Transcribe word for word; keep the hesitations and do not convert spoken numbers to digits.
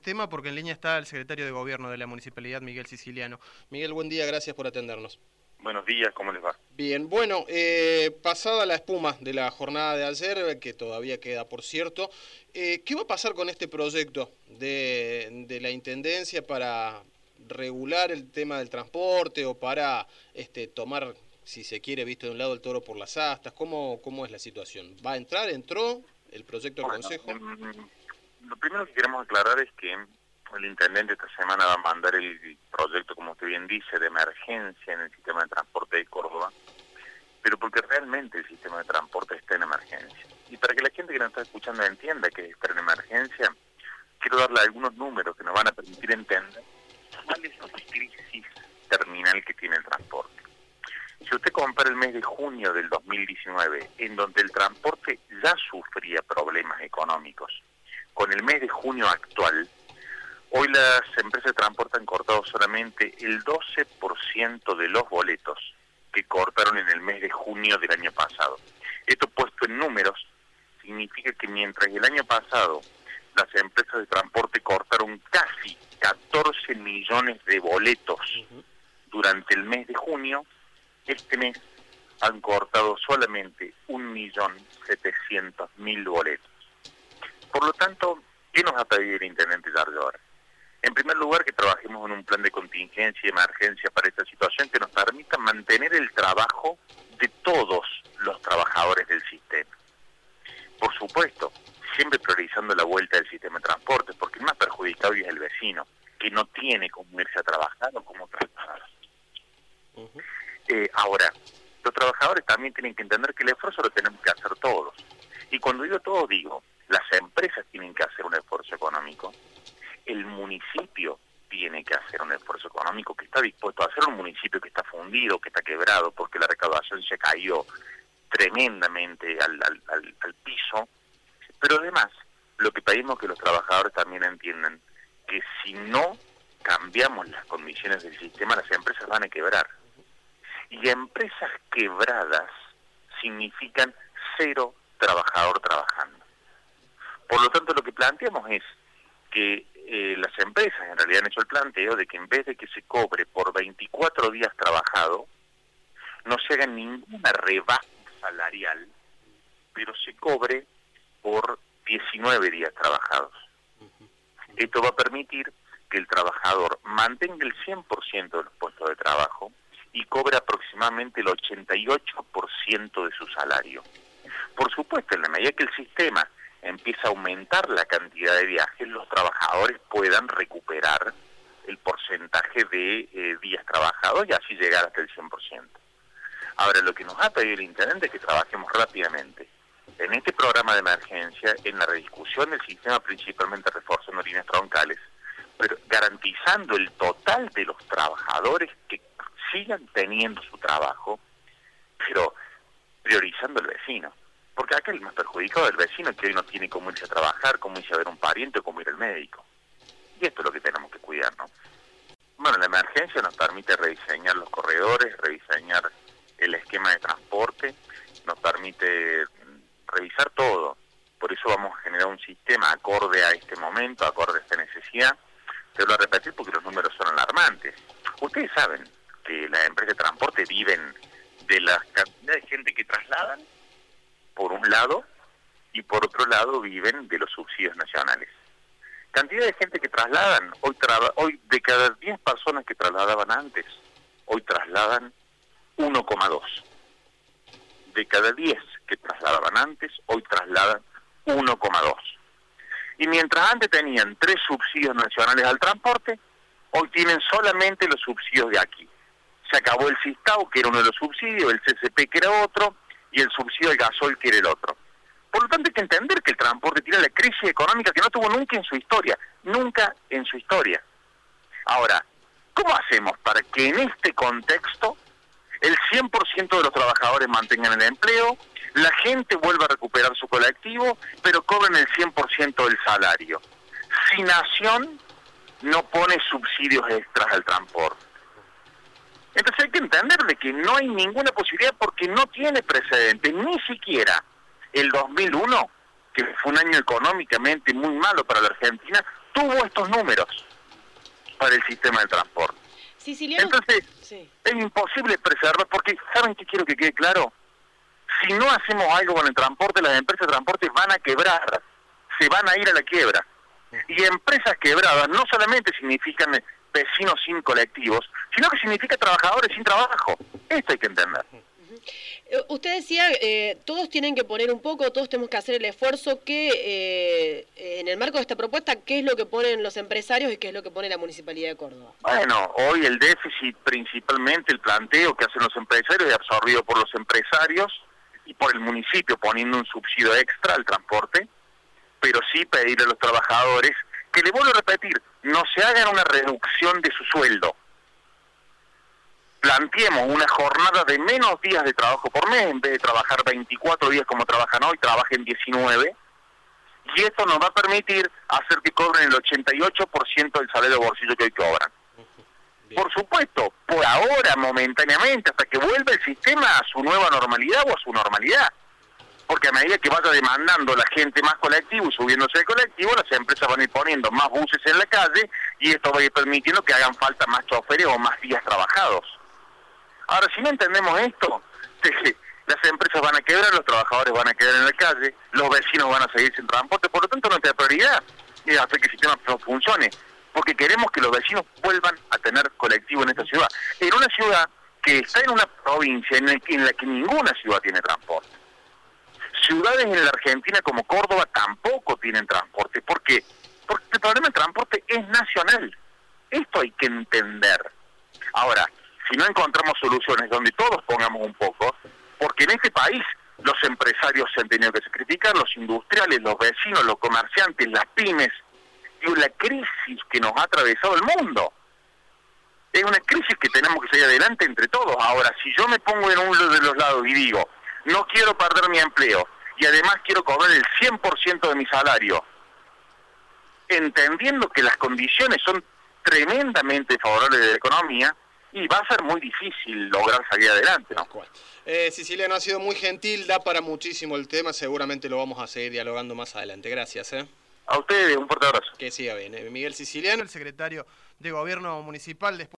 Tema porque en línea está el secretario de Gobierno de la Municipalidad, Miguel Siciliano. Miguel, buen día, gracias por atendernos. Buenos días, ¿cómo les va? Bien, bueno, eh, pasada la espuma de la jornada de ayer, que todavía queda por cierto, eh, ¿qué va a pasar con este proyecto de, de la Intendencia para regular el tema del transporte o para este, tomar, si se quiere, visto de un lado el toro por las astas? ¿Cómo, cómo es la situación? ¿Va a entrar? ¿Entró el proyecto al Bueno, Consejo? mm, lo primero que queremos aclarar es que el intendente esta semana va a mandar el proyecto, como usted bien dice, de emergencia en el sistema de transporte de Córdoba, pero porque realmente el sistema de transporte está en emergencia. Y para que la gente que nos está escuchando entienda que está en emergencia, quiero darle algunos números que nos van a permitir entender cuál es la crisis terminal que tiene el transporte. Si usted compara el mes de junio del dos mil diecinueve, en donde el transporte ya sufría problemas económicos, con el mes de junio actual, hoy las empresas de transporte han cortado solamente el doce por ciento de los boletos que cortaron en el mes de junio del año pasado. Esto puesto en números significa que mientras el año pasado las empresas de transporte cortaron casi catorce millones de boletos durante el mes de junio, este mes han cortado solamente un millón setecientos mil boletos. Por lo tanto, ¿qué nos ha pedido el intendente Yarlora? En primer lugar, que trabajemos en un plan de contingencia y emergencia para esta situación que nos permita mantener el trabajo de todos los trabajadores del sistema. Por supuesto, siempre priorizando la vuelta del sistema de transporte, porque el más perjudicado es el vecino, que no tiene cómo irse a trabajar o cómo trasladar. Uh-huh. eh, ahora, los trabajadores también tienen que entender que el esfuerzo lo tenemos que hacer todos. Y cuando digo todos, digo, las empresas tienen que hacer un esfuerzo económico, el municipio tiene que hacer un esfuerzo económico que está dispuesto a hacer, un municipio que está fundido, que está quebrado, porque la recaudación se ha caído tremendamente al, al, al, al piso. Pero además, lo que pedimos que los trabajadores también entiendan, que si no cambiamos las condiciones del sistema, las empresas van a quebrar. Y empresas quebradas significan cero trabajador trabajando. Por lo tanto, lo que planteamos es que eh, las empresas en realidad han hecho el planteo de que en vez de que se cobre por veinticuatro días trabajado, no se haga ninguna rebaja salarial, pero se cobre por diecinueve días trabajados. Esto va a permitir que el trabajador mantenga el cien por ciento de los puestos de trabajo y cobre aproximadamente el ochenta y ocho por ciento de su salario. Por supuesto, en la medida que el sistema empieza a aumentar la cantidad de viajes, los trabajadores puedan recuperar el porcentaje de eh, días trabajados y así llegar hasta el cien por ciento. Ahora, lo que nos ha pedido el intendente es que trabajemos rápidamente en este programa de emergencia, en la rediscusión del sistema, principalmente reforzando líneas troncales, pero garantizando el total de los trabajadores que sigan teniendo su trabajo, pero priorizando al vecino. Porque acá el más perjudicado es el vecino, que hoy no tiene cómo irse a trabajar, cómo irse a ver un pariente o cómo ir al médico. Y esto es lo que tenemos que cuidar, ¿no? Bueno, la emergencia nos permite rediseñar los corredores, rediseñar el esquema de transporte, nos permite revisar todo. Por eso vamos a generar un sistema acorde a este momento, acorde a esta necesidad. Te lo voy a repetir porque los números son alarmantes. Ustedes saben que las empresas de transporte viven de la cantidad de gente que trasladan, por un lado, y por otro lado viven de los subsidios nacionales. Cantidad de gente que trasladan, hoy, tra hoy de cada diez personas que trasladaban antes, hoy trasladan uno coma dos. De cada diez que trasladaban antes, hoy trasladan uno coma dos. Y mientras antes tenían tres subsidios nacionales al transporte, hoy tienen solamente los subsidios de aquí. Se acabó el SISTAU, que era uno de los subsidios, el C C P, que era otro, y el subsidio del gasoil, que era el otro. Por lo tanto, hay que entender que el transporte tiene la crisis económica que no tuvo nunca en su historia, nunca en su historia. Ahora, ¿cómo hacemos para que en este contexto el cien por ciento de los trabajadores mantengan el empleo, la gente vuelva a recuperar su colectivo, pero cobren el cien por ciento del salario? Si Nación no pone subsidios extras al transporte. Entonces hay que entender de que no hay ninguna posibilidad porque no tiene precedentes, ni siquiera el dos mil uno, que fue un año económicamente muy malo para la Argentina, tuvo estos números para el sistema de transporte. Siciliano. Entonces, sí. es imposible preservar, porque ¿saben qué quiero que quede claro? Si no hacemos algo con el transporte, las empresas de transporte van a quebrar, se van a ir a la quiebra. Y empresas quebradas no solamente significan vecinos sin colectivos, sino que significa trabajadores sin trabajo. Esto hay que entender. Usted decía, eh, todos tienen que poner un poco, todos tenemos que hacer el esfuerzo, que eh, en el marco de esta propuesta, ¿qué es lo que ponen los empresarios y qué es lo que pone la Municipalidad de Córdoba? Bueno, hoy el déficit, principalmente el planteo que hacen los empresarios, es absorbido por los empresarios y por el municipio poniendo un subsidio extra al transporte, pero sí pedirle a los trabajadores que, le vuelvo a repetir, no se hagan una reducción de su sueldo. Planteemos una jornada de menos días de trabajo por mes, en vez de trabajar veinticuatro días como trabajan hoy, trabajen diecinueve, y esto nos va a permitir hacer que cobren el ochenta y ocho por ciento del salario de bolsillo que hoy cobran. Bien. Por supuesto, por ahora, momentáneamente, hasta que vuelva el sistema a su nueva normalidad o a su normalidad. Porque a medida que vaya demandando la gente más colectivo y subiéndose el colectivo, las empresas van a ir poniendo más buses en la calle y esto va a ir permitiendo que hagan falta más choferes o más días trabajados. Ahora, si no entendemos esto, las empresas van a quebrar, los trabajadores van a quedar en la calle, los vecinos van a seguir sin transporte, por lo tanto nuestra prioridad es hacer que el sistema no funcione, porque queremos que los vecinos vuelvan a tener colectivo en esta ciudad, en una ciudad que está en una provincia en, el, en la que ninguna ciudad tiene transporte. Ciudades en la Argentina como Córdoba tampoco tienen transporte. ¿Por qué? Porque el problema del transporte es nacional. Esto hay que entender. Ahora, si no encontramos soluciones donde todos pongamos un poco, porque en este país los empresarios se han tenido que sacrificar, los industriales, los vecinos, los comerciantes, las pymes, y la crisis que nos ha atravesado el mundo. Es una crisis que tenemos que salir adelante entre todos. Ahora, si yo me pongo en uno de los lados y digo, no quiero perder mi empleo, y además quiero cobrar el cien por ciento de mi salario, entendiendo que las condiciones son tremendamente favorables de la economía, y va a ser muy difícil lograr salir adelante, ¿no? Eh, Siciliano, ha sido muy gentil, da para muchísimo el tema, seguramente lo vamos a seguir dialogando más adelante. Gracias, ¿eh? A ustedes, un fuerte abrazo. Que siga bien. Miguel Siciliano, el secretario de Gobierno Municipal. Después